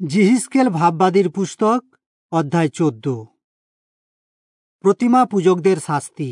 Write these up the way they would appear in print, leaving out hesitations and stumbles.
যিহিজকেল ভাববাদীর পুস্তক অধ্যায় 14। প্রতিমা পূজকদের শাস্তি।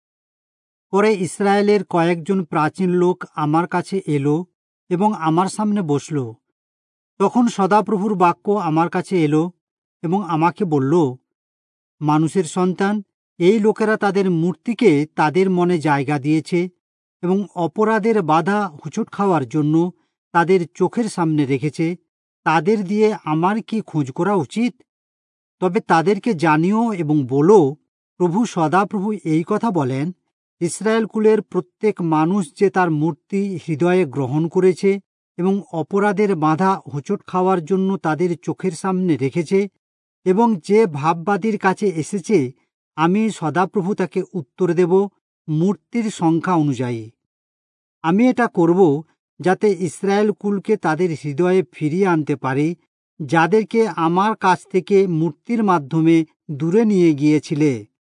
পরে ইসরায়েলের কয়েকজন প্রাচীন লোক আমার কাছে এলো এবং আমার সামনে বসল। তখন সদাপ্রভুর বাক্য আমার কাছে এলো এবং আমাকে বলল, মানুষের সন্তান, এই লোকেরা তাদের মূর্তিকে তাদের মনে জায়গা দিয়েছে এবং অপরাধের বাধা হোঁচট খাওয়ার জন্য তাদের চোখের সামনে রেখেছে। তাদের দিয়ে আমার কি খোঁজ করা উচিত? তবে তাদেরকে জানিও এবং বলো, প্রভু সদাপ্রভু এই কথা বলেন, ইসরায়েল কুলের প্রত্যেক মানুষ যে তার মূর্তি হৃদয়ে গ্রহণ করেছে এবং অপরাধের বাধা হোঁচট খাওয়ার জন্য তাদের চোখের সামনে রেখেছে এবং যে ভাববাদীর কাছে এসেছে, আমি সদাপ্রভু তাকে উত্তর দেব মূর্তির সংখ্যা অনুযায়ী। আমি এটা করব যাতে ইসরায়েল কুলকে তাদের হৃদয়ে ফিরিয়ে আনতে পারি, যাদেরকে আমার কাছ থেকে মূর্তির মাধ্যমে দূরে নিয়ে গিয়েছিলে।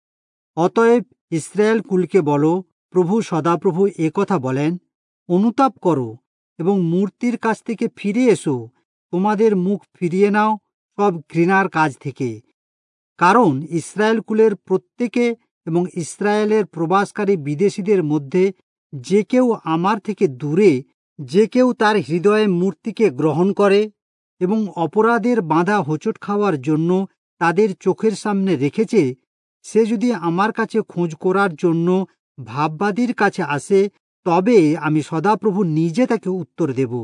অতএব ইসরায়েল কুলকে বলো, প্রভু সদাপ্রভু একথা বলেন, অনুতাপ করো এবং মূর্তির কাছ থেকে ফিরে এসো, তোমাদের মুখ ফিরিয়ে নাও সব ঘৃণার কাজ থেকে। কারণ ইসরায়েল কুলের প্রত্যেকে এবং ইসরায়েলের প্রবাসকারী বিদেশীদের মধ্যে যে কেউ আমার থেকে দূরে, যে কেউ তার হৃদয়ে মূর্তিকে গ্রহণ করে এবং অপরাধের বাধা হোঁচট খাওয়ার জন্য তাদের চোখের সামনে রেখেছে, সে যদি আমার কাছে খোঁজ করার জন্য ভাববাদীর কাছে আসে, তবে আমি সদাপ্রভু নিজে তাকে উত্তর দেব।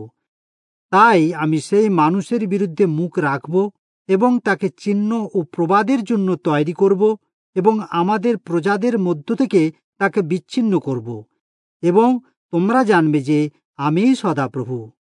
তাই আমি সেই মানুষের বিরুদ্ধে মুখ রাখব এবং তাকে চিহ্ন ও প্রবাদের জন্য তৈরি করব এবং আমাদের প্রজাদের মধ্য থেকে তাকে বিচ্ছিন্ন করব, এবং তোমরা জানবে যে আমিই সদাপ্রভু।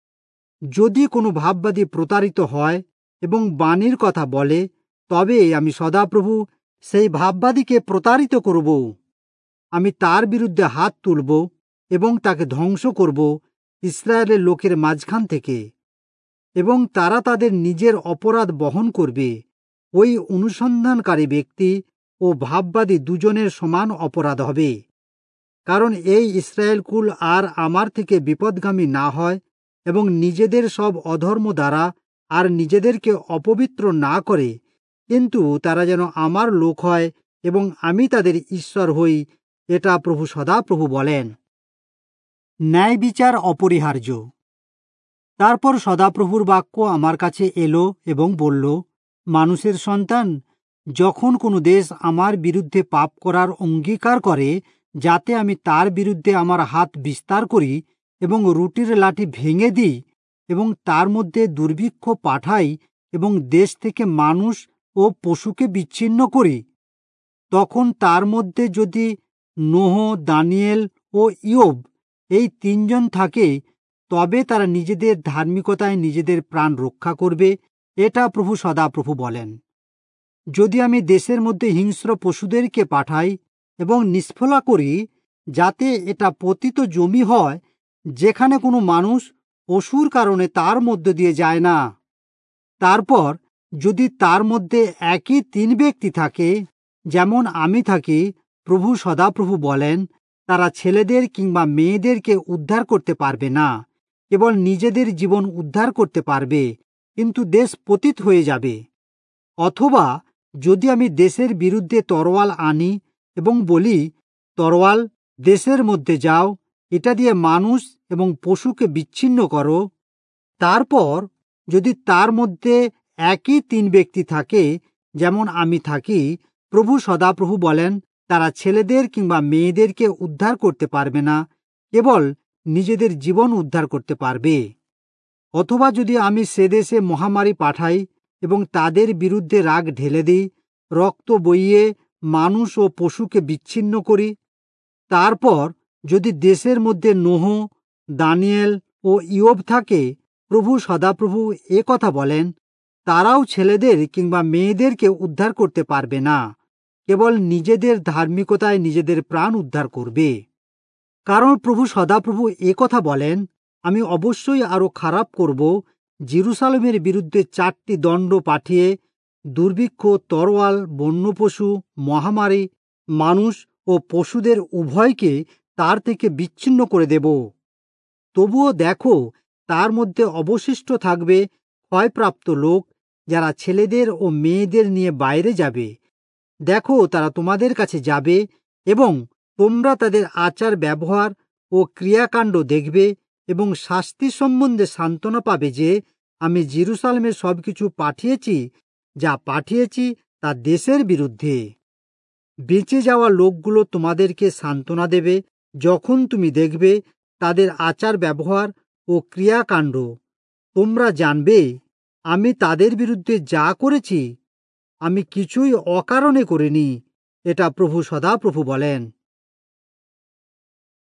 যদি কোনো ভাববাদী প্রতারিত হয় এবং বাণীর কথা বলে, তবে আমি সদাপ্রভু সেই ভাববাদীকে প্রতারিত করব। আমি তার বিরুদ্ধে হাত তুলব এবং তাকে ধ্বংস করব ইসরায়েলের লোকের মাঝখান থেকে, এবং তারা তাদের নিজের অপরাধ বহন করবে। ওই অনুসন্ধানকারী ব্যক্তি ও ভাববাদী দুজনের সমান অপরাধ হবে। কারণ এই ইসরায়েল কুল আর আমার থেকে বিপদগামী না হয় এবং নিজেদের সব অধর্ম দ্বারা আর নিজেদেরকে অপবিত্র না করে, কিন্তু তারা যেন আমার লোক হয় এবং আমি তাদের ঈশ্বর হই, এটা প্রভু সদাপ্রভু বলেন। ন্যায় বিচার অপরিহার্য। তারপর সদাপ্রভুর বাক্য আমার কাছে এলো এবং বলল, মানুষের সন্তান, যখন কোনো দেশ আমার বিরুদ্ধে পাপ করার অঙ্গীকার করে, যাতে আমি তার বিরুদ্ধে আমার হাত বিস্তার করি এবং রুটির লাঠি ভেঙে দিই এবং তার মধ্যে দুর্ভিক্ষ পাঠাই এবং দেশ থেকে মানুষ ও পশুকে বিচ্ছিন্ন করি, তখন তার মধ্যে যদি নোহ, দানিয়েল ও ইয়োব এই তিনজন থাকে, তবে তারা নিজেদের ধার্মিকতায় নিজেদের প্রাণ রক্ষা করবে, এটা প্রভু সদাপ্রভু বলেন। যদি আমি দেশের মধ্যে হিংস্র পশুদেরকে পাঠাই এবং নিষ্ফলা করি, যাতে এটা পতিত জমি হয়, যেখানে কোনো মানুষ পশুর কারণে তার মধ্য দিয়ে যায় না, তারপর যদি তার মধ্যে একই 3 ব্যক্তি থাকে, যেমন আমি থাকি, প্রভু সদাপ্রভু বলেন, তারা ছেলেদের কিংবা মেয়েদেরকে উদ্ধার করতে পারবে না, কেবল নিজেদের জীবন উদ্ধার করতে পারবে, কিন্তু দেশ পতিত হয়ে যাবে। অথবা যদি আমি দেশের বিরুদ্ধে তরোয়াল আনি এবং বলি, তরোয়াল, দেশের মধ্যে যাও, এটা দিয়ে মানুষ এবং পশুকে বিচ্ছিন্ন করো, তারপর যদি তার মধ্যে একই 3 ব্যক্তি থাকে, যেমন আমি থাকি, প্রভু সদাপ্রভু বলেন, তারা ছেলেদের কিংবা মেয়েদেরকে উদ্ধার করতে পারবে না, কেবল নিজেদের জীবন উদ্ধার করতে পারবে। অথবা যদি আমি সে দেশে মহামারী পাঠাই এবং তাদের বিরুদ্ধে রাগ ঢেলে দিই, রক্ত বইয়ে মানুষ ও পশুকে বিচ্ছিন্ন করি, তারপর যদি দেশের মধ্যে নোহ, দানিয়েল ও ইয়োব থাকে, প্রভু সদাপ্রভু কথা বলেন, তারাও ছেলেদের কিংবা মেয়েদেরকে উদ্ধার করতে পারবে না, কেবল নিজেদের ধার্মিকতায় নিজেদের প্রাণ উদ্ধার করবে। কারণ প্রভু সদাপ্রভু কথা বলেন, আমি অবশ্যই আরো খারাপ করব, জেরুসালেমের বিরুদ্ধে 4টি দণ্ড পাঠিয়ে দুর্ভিক্ষ, তরোয়াল, বন্যপশু, মহামারী, মানুষ ও পশুদের উভয়কে তার থেকে বিচ্ছিন্ন করে দেব। তবুও দেখো, তার মধ্যে অবশিষ্ট থাকবে ক্ষয়প্রাপ্ত লোক যারা ছেলেদের ও মেয়েদের নিয়ে বাইরে যাবে, দেখো তারা তোমাদের কাছে যাবে এবং তোমরা তাদের আচার ব্যবহার ও ক্রিয়াকাণ্ড দেখবে এবং শাস্তি সম্বন্ধে সান্ত্বনা পাবে যে আমি জেরুসালেমে সবকিছু পাঠিয়েছি, যা পাঠিয়েছি তা দেশের বিরুদ্ধে। বেঁচে যাওয়া লোকগুলো তোমাদেরকে সান্ত্বনা দেবে যখন তুমি দেখবে তাদের আচার ব্যবহার ও ক্রিয়াকাণ্ড। তোমরা জানবে আমি তাদের বিরুদ্ধে যা করেছি আমি কিছুই অকারণে করিনি। এটা প্রভু সদাপ্রভু বলেন।